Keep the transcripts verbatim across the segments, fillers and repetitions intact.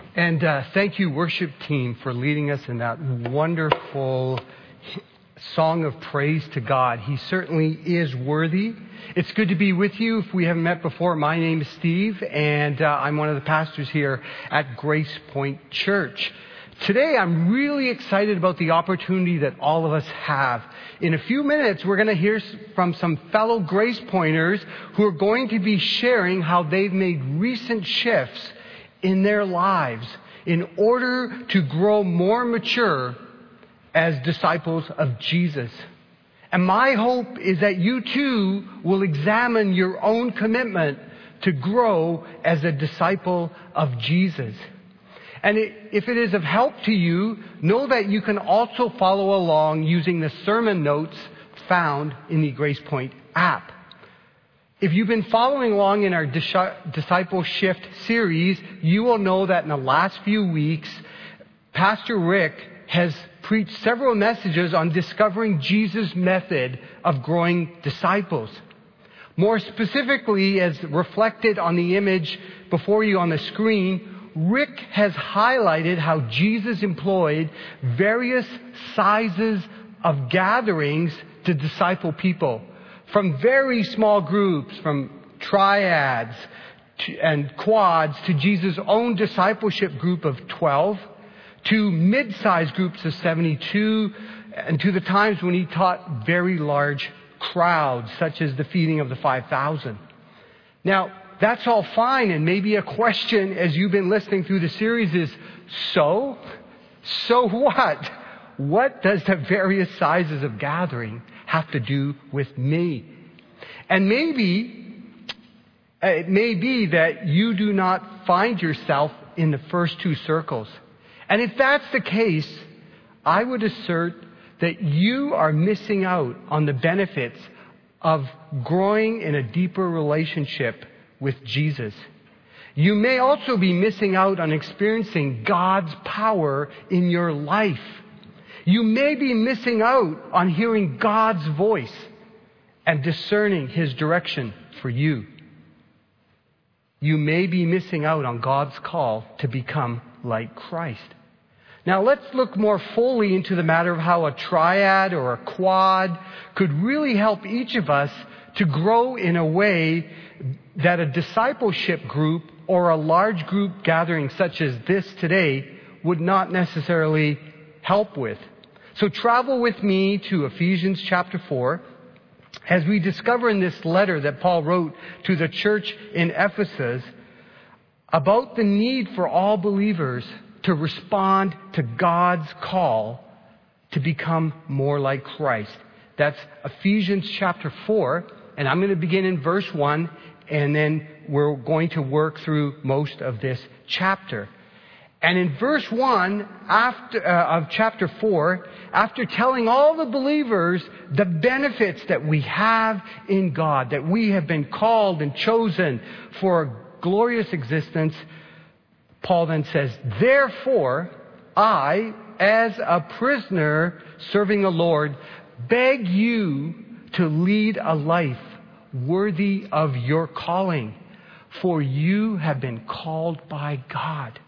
And uh, thank you, worship team, for leading us in that wonderful song of praise to God. He certainly is worthy. It's good to be with you. If we haven't met before, my name is Steve, and uh, I'm one of the pastors here at Grace Point Church. Today, I'm really excited about the opportunity that all of us have. In a few minutes, we're going to hear from some fellow Grace Pointers who are going to be sharing how they've made recent shifts in their lives in order to grow more mature as disciples of Jesus. And my hope is that you too will examine your own commitment to grow as a disciple of Jesus. And if it is of help to you, know that you can also follow along using the sermon notes found in the Grace Point app. If you've been following along in our Disciple Shift series, you will know that in the last few weeks, Pastor Rick has preached several messages on discovering Jesus' method of growing disciples. More specifically, as reflected on the image before you on the screen, Rick has highlighted how Jesus employed various sizes of gatherings to disciple people. From very small groups, from triads to, and quads, to Jesus' own discipleship group of twelve, to mid-sized groups of seventy-two, and to the times when he taught very large crowds, such as the feeding of the five thousand. Now, that's all fine, and maybe a question as you've been listening through the series is, so? So what? What does the various sizes of gathering have to do with me? And maybe, it may be that you do not find yourself in the first two circles. And if that's the case, I would assert that you are missing out on the benefits of growing in a deeper relationship with Jesus. You may also be missing out on experiencing God's power in your life. You may be missing out on hearing God's voice and discerning His direction for you. You may be missing out on God's call to become like Christ. Now let's look more fully into the matter of how a triad or a quad could really help each of us to grow in a way that a discipleship group or a large group gathering such as this today would not necessarily help with. So travel with me to Ephesians chapter four as we discover in this letter that Paul wrote to the church in Ephesus about the need for all believers to respond to God's call to become more like Christ. That's Ephesians chapter four, and I'm going to begin in verse one, and then we're going to work through most of this chapter. And in verse one after, uh, of chapter four, after telling all the believers the benefits that we have in God, that we have been called and chosen for a glorious existence, Paul then says, therefore, I, as a prisoner serving the Lord, beg you to lead a life worthy of your calling, for you have been called by God.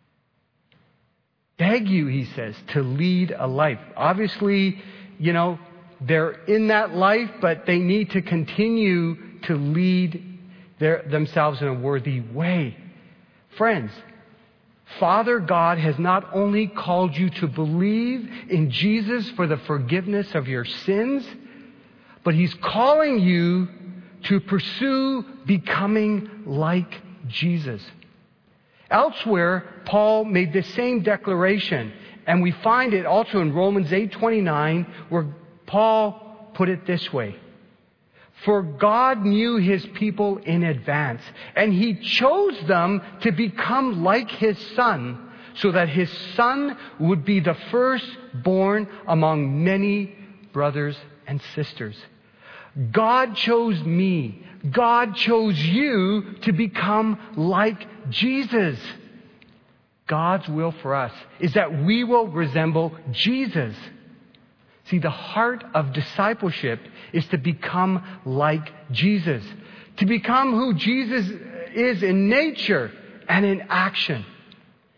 Beg you, he says, to lead a life. Obviously, you know, they're in that life, but they need to continue to lead their, themselves in a worthy way. Friends, Father God has not only called you to believe in Jesus for the forgiveness of your sins, but He's calling you to pursue becoming like Jesus. Elsewhere, Paul made the same declaration, and we find it also in Romans eight twenty-nine, where Paul put it this way. For God knew His people in advance, and He chose them to become like His Son, so that His Son would be the firstborn among many brothers and sisters. God chose me. God chose you to become like Jesus. God's will for us is that we will resemble Jesus. See, the heart of discipleship is to become like Jesus. To become who Jesus is in nature and in action.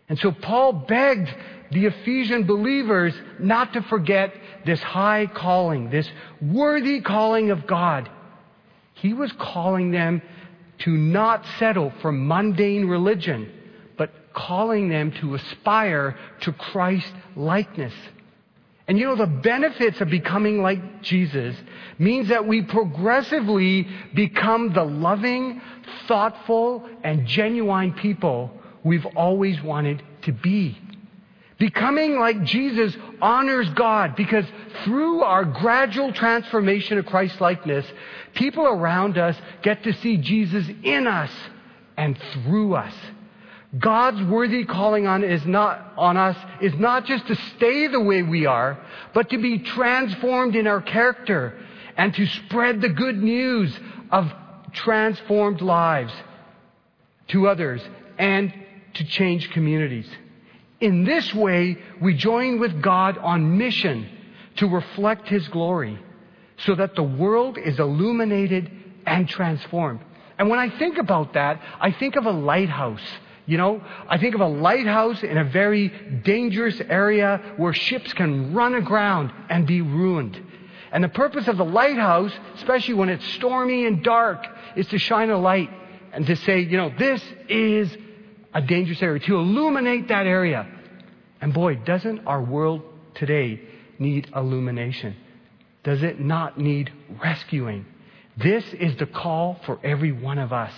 And so Paul begged the Ephesian believers not to forget this high calling, this worthy calling of God. He was calling them to not settle for mundane religion, but calling them to aspire to Christ likeness. And you know, the benefits of becoming like Jesus means that we progressively become the loving, thoughtful, and genuine people we've always wanted to be. Becoming like Jesus honors God because through our gradual transformation of Christ likeness, people around us get to see Jesus in us and through us. God's worthy calling on is not on us is not just to stay the way we are, but to be transformed in our character and to spread the good news of transformed lives to others and to change communities. In this way, we join with God on mission to reflect His glory so that the world is illuminated and transformed. And when I think about that, I think of a lighthouse. You know, I think of a lighthouse in a very dangerous area where ships can run aground and be ruined. And the purpose of the lighthouse, especially when it's stormy and dark, is to shine a light and to say, you know, this is a dangerous area, to illuminate that area. And boy, doesn't our world today need illumination? Does it not need rescuing? This is the call for every one of us.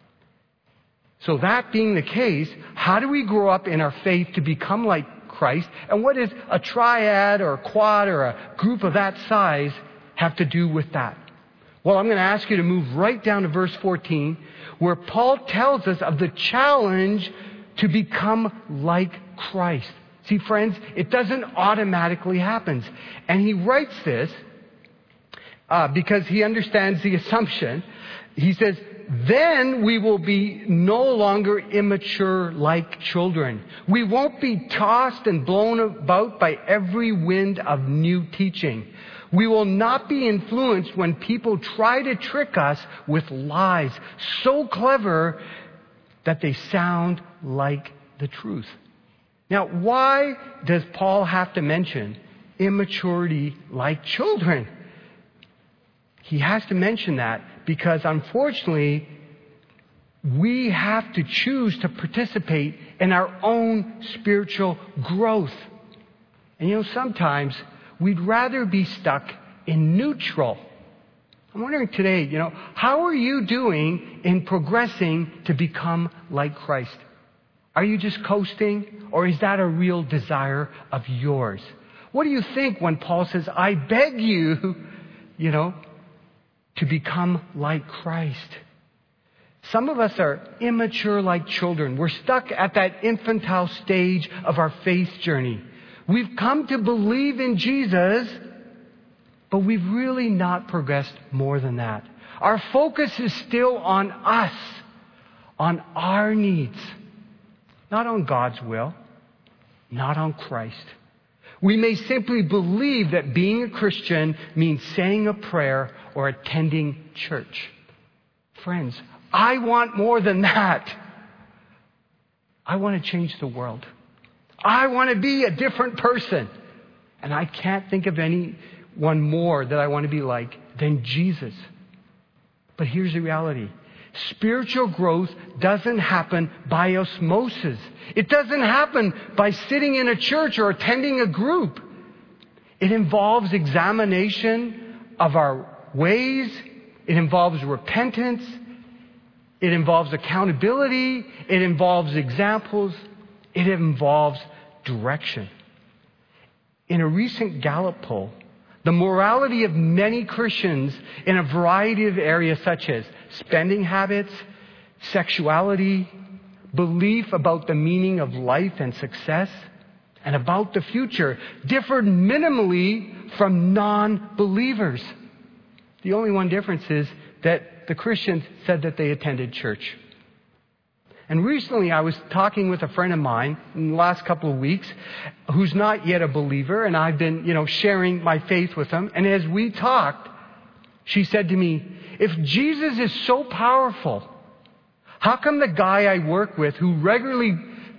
So that being the case, how do we grow up in our faith to become like Christ? And what does a triad or a quad or a group of that size have to do with that? Well, I'm going to ask you to move right down to verse fourteen, where Paul tells us of the challenge to become like Christ. See, friends, it doesn't automatically happen. And he writes this uh, because he understands the assumption. He says, then we will be no longer immature like children. We won't be tossed and blown about by every wind of new teaching. We will not be influenced when people try to trick us with lies so clever that they sound like the truth. Now, why does Paul have to mention immaturity like children? He has to mention that because, unfortunately, we have to choose to participate in our own spiritual growth. And you know, sometimes we'd rather be stuck in neutral. I'm wondering today, you know, how are you doing in progressing to become like Christ? Are you just coasting, or is that a real desire of yours? What do you think when Paul says, I beg you, you know, to become like Christ? Some of us are immature like children. We're stuck at that infantile stage of our faith journey. We've come to believe in Jesus, but we've really not progressed more than that. Our focus is still on us, on our needs, not on God's will, not on Christ. We may simply believe that being a Christian means saying a prayer or attending church. Friends, I want more than that. I want to change the world. I want to be a different person. And I can't think of anyone more that I want to be like than Jesus. But here's the reality. Spiritual growth doesn't happen by osmosis. It doesn't happen by sitting in a church or attending a group. It involves examination of our ways. It involves repentance. It involves accountability. It involves examples. It involves direction. In a recent Gallup poll, the morality of many Christians in a variety of areas such as spending habits, sexuality, belief about the meaning of life and success, and about the future differed minimally from non-believers. The only one difference is that the Christians said that they attended church. And recently I was talking with a friend of mine in the last couple of weeks who's not yet a believer, and I've been, you know, sharing my faith with him. And as we talked, she said to me, if Jesus is so powerful, how come the guy I work with who regularly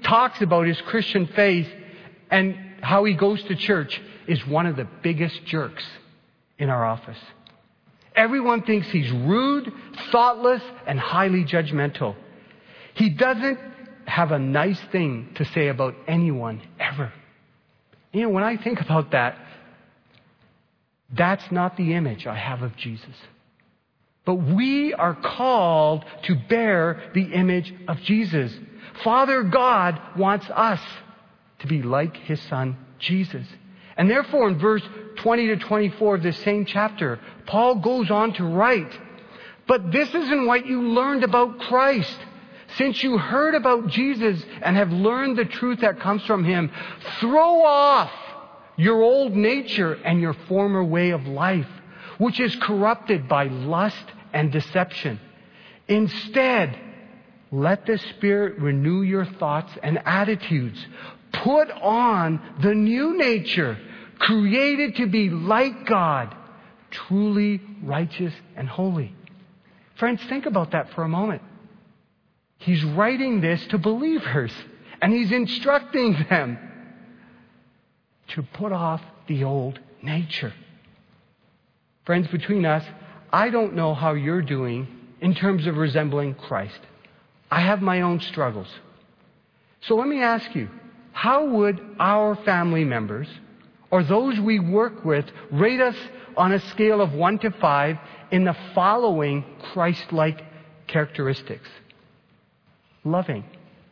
talks about his Christian faith and how he goes to church, is one of the biggest jerks in our office. Everyone thinks he's rude, thoughtless, and highly judgmental. He doesn't have a nice thing to say about anyone ever. You know, when I think about that, that's not the image I have of Jesus. But we are called to bear the image of Jesus. Father God wants us to be like his Son, Jesus. And therefore, in verse twenty to twenty-four of this same chapter, Paul goes on to write, "But this isn't what you learned about Christ. Since you heard about Jesus and have learned the truth that comes from him, throw off your old nature and your former way of life, which is corrupted by lust and deception. Instead, let the Spirit renew your thoughts and attitudes. Put on the new nature, created to be like God, truly righteous and holy." Friends, think about that for a moment. He's writing this to believers, and he's instructing them to put off the old nature. Friends, between us, I don't know how you're doing in terms of resembling Christ. I have my own struggles. So let me ask you, how would our family members or those we work with rate us on a scale of one to five in the following Christ-like characteristics? Loving,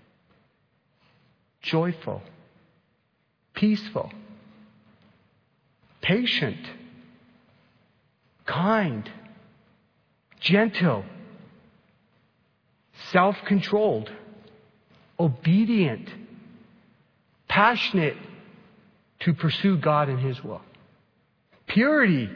joyful, peaceful, patient, kind, gentle, self-controlled, obedient, passionate to pursue God and his will. Purity.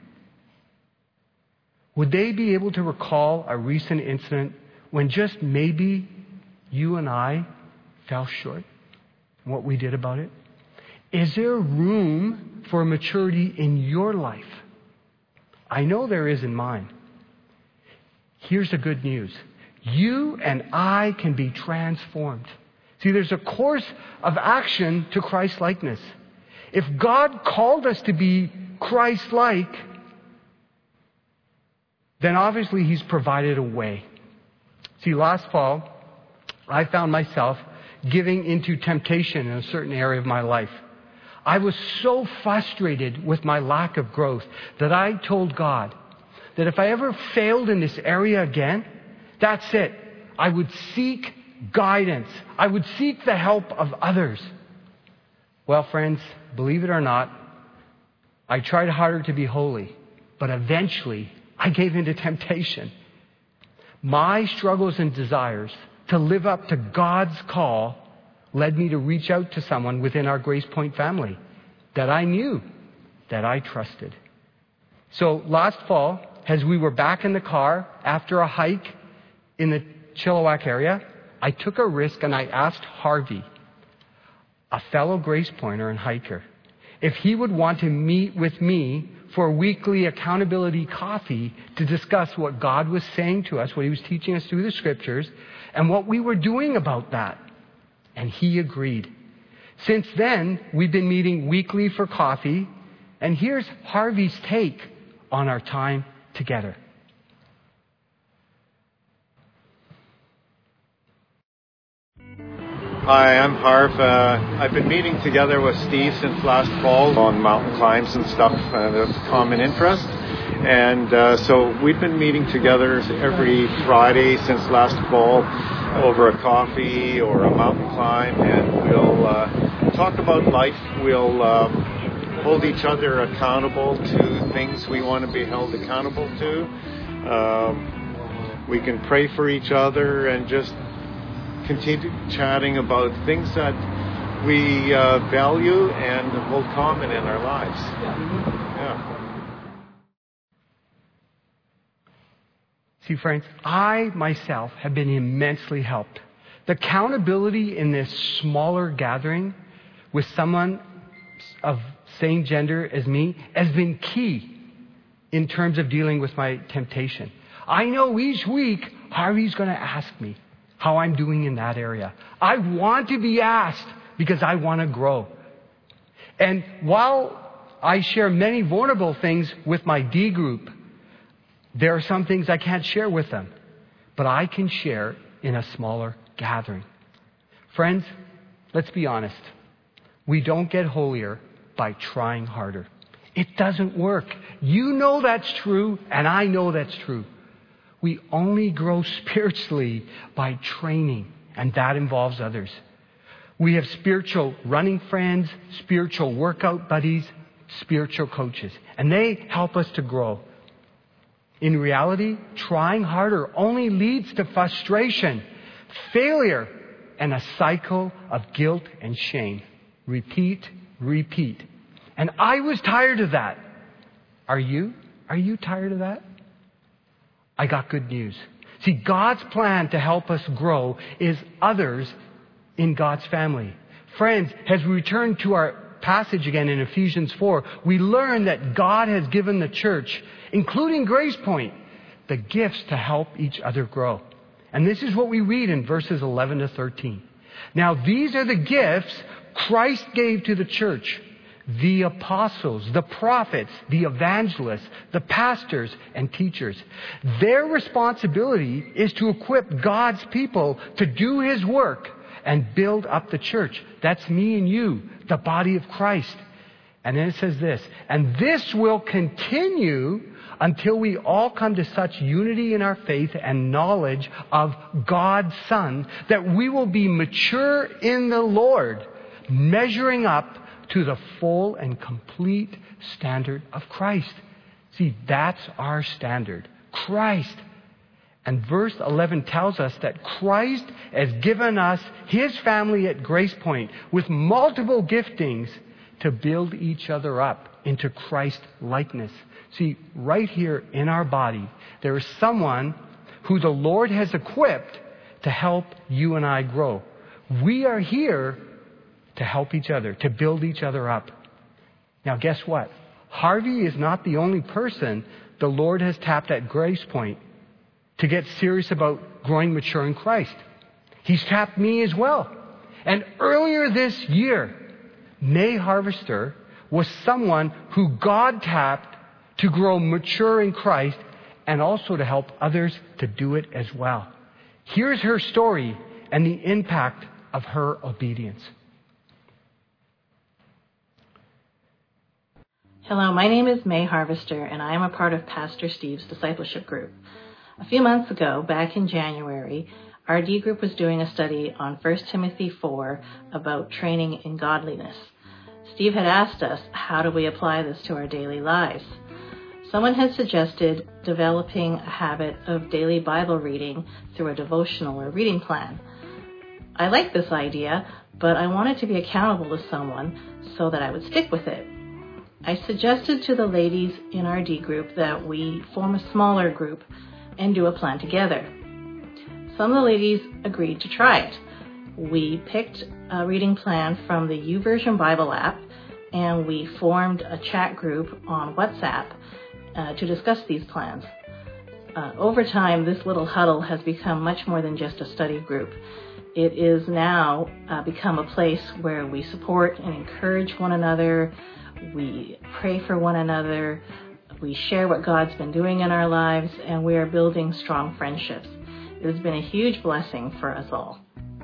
Would they be able to recall a recent incident when just maybe you and I fell short in what we did about it? Is there room for maturity in your life? I know there is in mine. Here's the good news. You and I can be transformed. See, there's a course of action to Christ-likeness. If God called us to be Christ-like, then obviously he's provided a way. See, last fall, I found myself giving into temptation in a certain area of my life. I was so frustrated with my lack of growth that I told God that if I ever failed in this area again, that's it. I would seek guidance. I would seek the help of others. Well, friends, believe it or not, I tried harder to be holy, but eventually I gave in to temptation. My struggles and desires to live up to God's call led me to reach out to someone within our Grace Point family that I knew, that I trusted. So last fall, as we were back in the car after a hike in the Chilliwack area, I took a risk and I asked Harvey, a fellow Grace Pointer and hiker, if he would want to meet with me for a weekly accountability coffee to discuss what God was saying to us, what he was teaching us through the scriptures, and what we were doing about that. And he agreed. Since then, we've been meeting weekly for coffee, and here's Harvey's take on our time together. Hi, I'm Harv. Uh, I've been meeting together with Steve since last fall on mountain climbs and stuff uh, that's common interest. And uh, so we've been meeting together every Friday since last fall over a coffee or a mountain climb, and we'll uh, talk about life. We'll um, hold each other accountable to things we want to be held accountable to. Um, we can pray for each other and just continue chatting about things that we uh, value and hold common in our lives. Yeah. See, friends, I myself have been immensely helped. The accountability in this smaller gathering with someone of same gender as me has been key in terms of dealing with my temptation. I know each week Harvey's going to ask me, how I'm doing in that area. I want to be asked because I want to grow. And while I share many vulnerable things with my D group, there are some things I can't share with them, but I can share in a smaller gathering. Friends, let's be honest. We don't get holier by trying harder. It doesn't work. You know that's true, and I know that's true. We only grow spiritually by training, and that involves others. We have spiritual running friends, spiritual workout buddies, spiritual coaches, and they help us to grow. In reality, trying harder only leads to frustration, failure, and a cycle of guilt and shame. Repeat, repeat. And I was tired of that. Are you? Are you tired of that? I got good news. See, God's plan to help us grow is others in God's family. Friends, as we return to our passage again in Ephesians four, we learn that God has given the church, including Grace Point, the gifts to help each other grow. And this is what we read in verses eleven to thirteen. Now, these are the gifts Christ gave to the church: the apostles, the prophets, the evangelists, the pastors, and teachers. Their responsibility is to equip God's people to do His work and build up the church. That's me and you, the body of Christ. And then it says this, and this will continue until we all come to such unity in our faith and knowledge of God's Son that we will be mature in the Lord, measuring up to the full and complete standard of Christ. See, that's our standard. Christ. And verse eleven tells us that Christ has given us His family at Grace Point with multiple giftings to build each other up into Christ likeness. See, right here in our body, there is someone who the Lord has equipped to help you and I grow. We are here to help each other, to build each other up. Now, guess what? Harvey is not the only person the Lord has tapped at Grace Point to get serious about growing mature in Christ. He's tapped me as well. And earlier this year, May Harvester was someone who God tapped to grow mature in Christ and also to help others to do it as well. Here's her story and the impact of her obedience. Hello, my name is May Harvester, and I am a part of Pastor Steve's discipleship group. A few months ago, back in January, our D group was doing a study on First Timothy four about training in godliness. Steve had asked us, how do we apply this to our daily lives? Someone had suggested developing a habit of daily Bible reading through a devotional or reading plan. I liked this idea, but I wanted to be accountable to someone so that I would stick with it. I suggested to the ladies in our D group that we form a smaller group and do a plan together. Some of the ladies agreed to try it. We picked a reading plan from the YouVersion Bible app, and we formed a chat group on WhatsApp uh, to discuss these plans. Uh, over time, this little huddle has become much more than just a study group. It is now uh, become a place where we support and encourage one another. We pray for one another. We share what God's been doing in our lives, and we are building strong friendships. It has been a huge blessing for us all.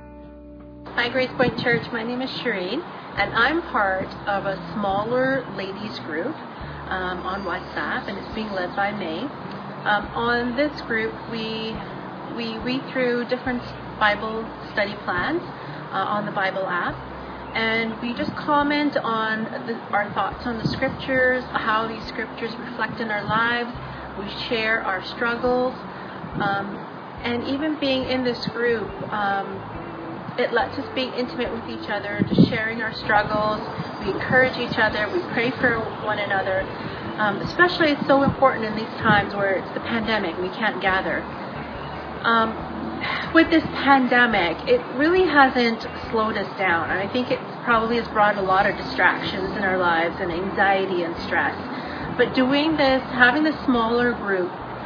Hi, Grace Point Church. My name is Shireen, and I'm part of a smaller ladies group um, on WhatsApp, and it's being led by May. Um, on this group, we we read through different Bible study plans uh, on the Bible app, and we just comment on the, our thoughts on the scriptures, how these scriptures reflect in our lives. We share our struggles, um, and even being in this group, um, it lets us be intimate with each other, just sharing our struggles. We encourage each other. We pray for one another. Um, especially, it's so important in these times where it's the pandemic. We can't gather. Um, with this pandemic, it really hasn't slowed us down. And I think it probably has brought a lot of distractions in our lives and anxiety and stress. But doing this, having this smaller group,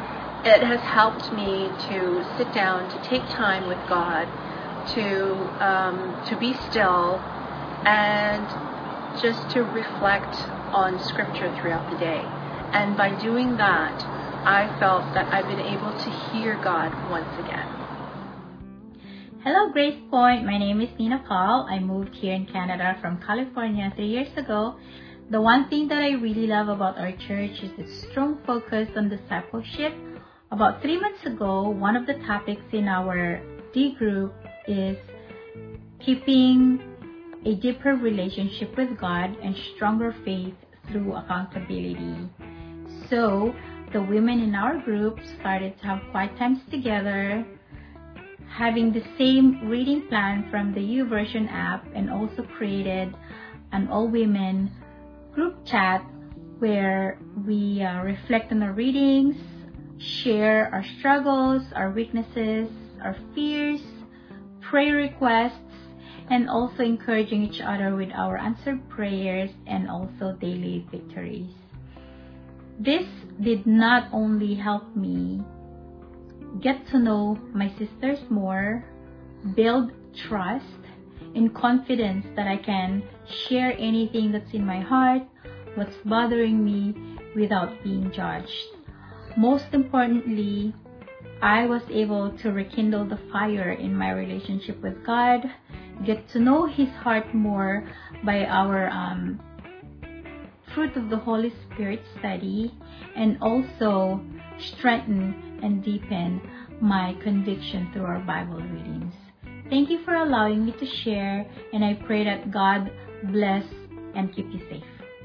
it has helped me to sit down, to take time with God, to um, to be still, and just to reflect on Scripture throughout the day. And by doing that, I felt that I've been able to hear God once again. Hello, Grace Point. My name is Nina Paul. I moved here in Canada from California three years ago. The one thing that I really love about our church is its strong focus on discipleship. About three months ago, one of the topics in our D group is keeping a deeper relationship with God and stronger faith through accountability. So, the women in our group started to have quiet times together, having the same reading plan from the YouVersion app, and also created an all-women group chat where we uh, reflect on our readings, share our struggles, our weaknesses, our fears, prayer requests, and also encouraging each other with our answered prayers and also daily victories. This did not only help me get to know my sisters more, build trust and confidence that I can share anything that's in my heart, what's bothering me, without being judged. Most importantly, I was able to rekindle the fire in my relationship with God, get to know His heart more by our um, Fruit of the Holy Spirit study, and also strengthen and deepen my conviction through our Bible readings. Thank you for allowing me to share, and I pray that God bless and keep you safe.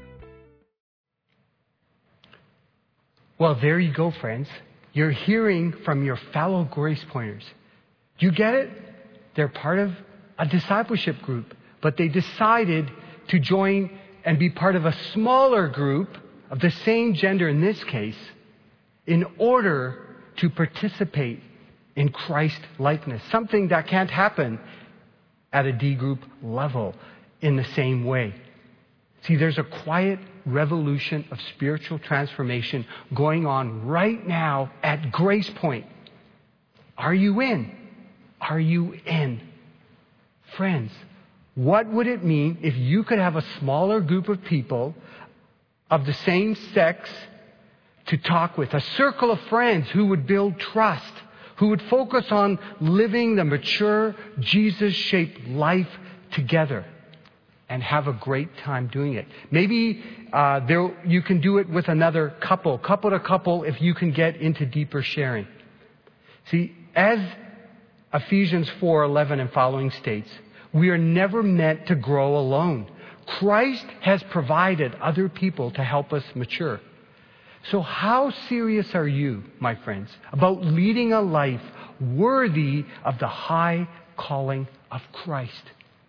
Well, there you go, friends. You're hearing from your fellow Grace Pointers. Do you get it? They're part of a discipleship group, but they decided to join and be part of a smaller group of the same gender in this case in order to participate in Christ likeness, something that can't happen at a D group level in the same way. See, there's a quiet revolution of spiritual transformation going on right now at Grace Point. Are you in? Are you in? Friends, what would it mean if you could have a smaller group of people of the same sex to talk with, a circle of friends who would build trust, who would focus on living the mature, Jesus-shaped life together and have a great time doing it? Maybe uh, there you can do it with another couple, couple to couple, if you can get into deeper sharing. See, as Ephesians four eleven and following states, we are never meant to grow alone. Christ has provided other people to help us mature. So how serious are you, my friends, about leading a life worthy of the high calling of Christ?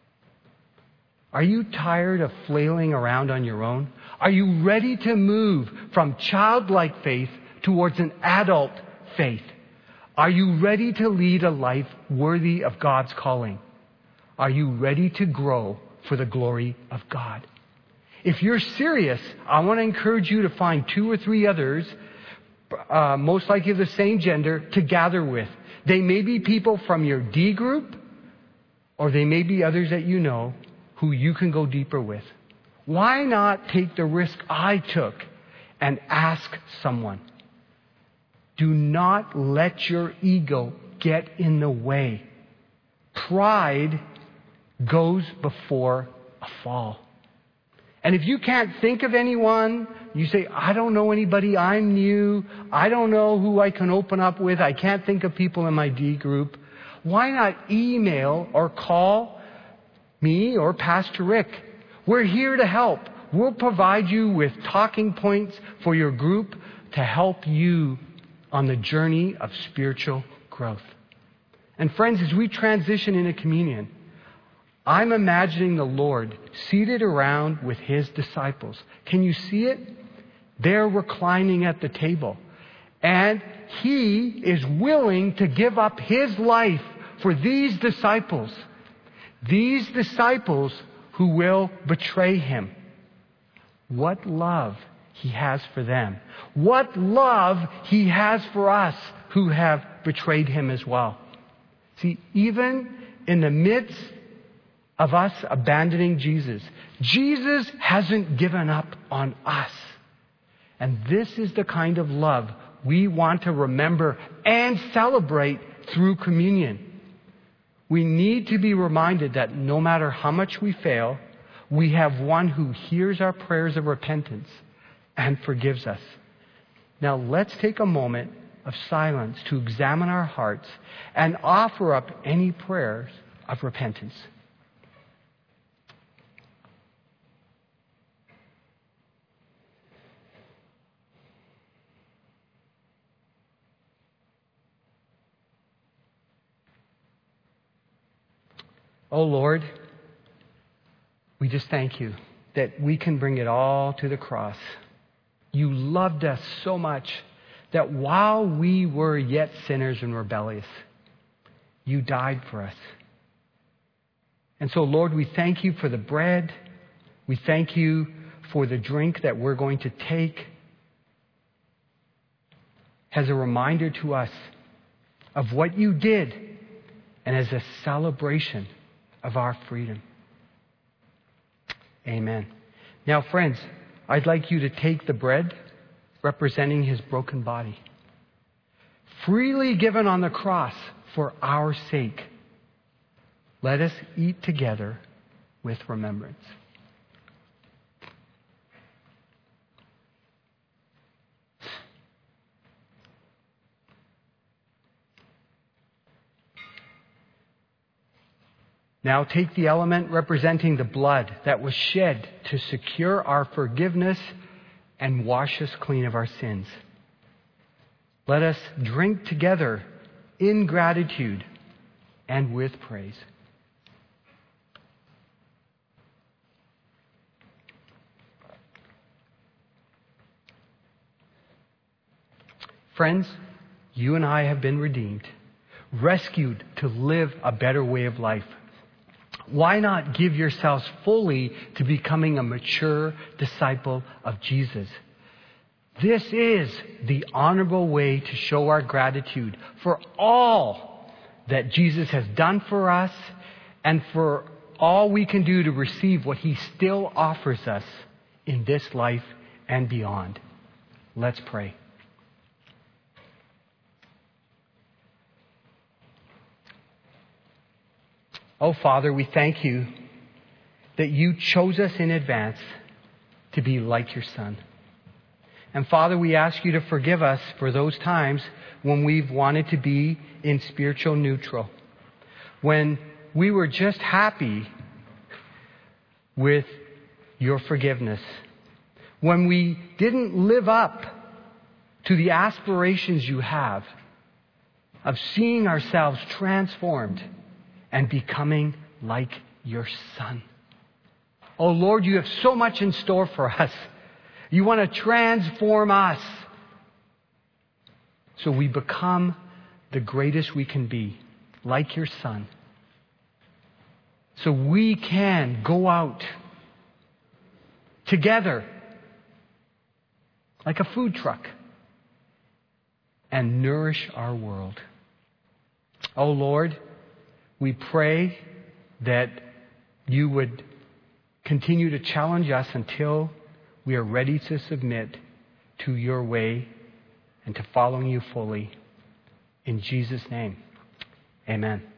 Are you tired of flailing around on your own? Are you ready to move from childlike faith towards an adult faith? Are you ready to lead a life worthy of God's calling? Are you ready to grow for the glory of God? If you're serious, I want to encourage you to find two or three others, uh, most likely the same gender, to gather with. They may be people from your D group, or they may be others that you know who you can go deeper with. Why not take the risk I took and ask someone? Do not let your ego get in the way. Pride goes before a fall. And if you can't think of anyone, you say, I don't know anybody, I'm new, I don't know who I can open up with, I can't think of people in my D group. Why not email or call me or Pastor Rick? We're here to help. We'll provide you with talking points for your group to help you on the journey of spiritual growth. And friends, as we transition into communion, I'm imagining the Lord seated around with His disciples. Can you see it? They're reclining at the table. And He is willing to give up His life for these disciples. These disciples who will betray Him. What love He has for them. What love He has for us who have betrayed Him as well. See, even in the midst of us abandoning Jesus, Jesus hasn't given up on us. And this is the kind of love we want to remember and celebrate through communion. We need to be reminded that no matter how much we fail, we have one who hears our prayers of repentance and forgives us. Now let's take a moment of silence to examine our hearts and offer up any prayers of repentance. Oh Lord, we just thank You that we can bring it all to the cross. You loved us so much that while we were yet sinners and rebellious, You died for us. And so, Lord, we thank You for the bread. We thank You for the drink that we're going to take as a reminder to us of what You did and as a celebration of our freedom. Amen. Now, friends, I'd like you to take the bread representing His broken body, freely given on the cross for our sake. Let us eat together with remembrance. Now take the element representing the blood that was shed to secure our forgiveness and wash us clean of our sins. Let us drink together in gratitude and with praise. Friends, you and I have been redeemed, rescued to live a better way of life. Why not give yourselves fully to becoming a mature disciple of Jesus? This is the honorable way to show our gratitude for all that Jesus has done for us and for all we can do to receive what He still offers us in this life and beyond. Let's pray. Oh, Father, we thank You that You chose us in advance to be like Your Son. And Father, we ask You to forgive us for those times when we've wanted to be in spiritual neutral, when we were just happy with Your forgiveness, when we didn't live up to the aspirations You have of seeing ourselves transformed and becoming like Your Son. Oh Lord, You have so much in store for us. You want to transform us so we become the greatest we can be, like Your Son. So we can go out together like a food truck and nourish our world. Oh Lord, we pray that You would continue to challenge us until we are ready to submit to Your way and to following You fully. In Jesus' name, amen.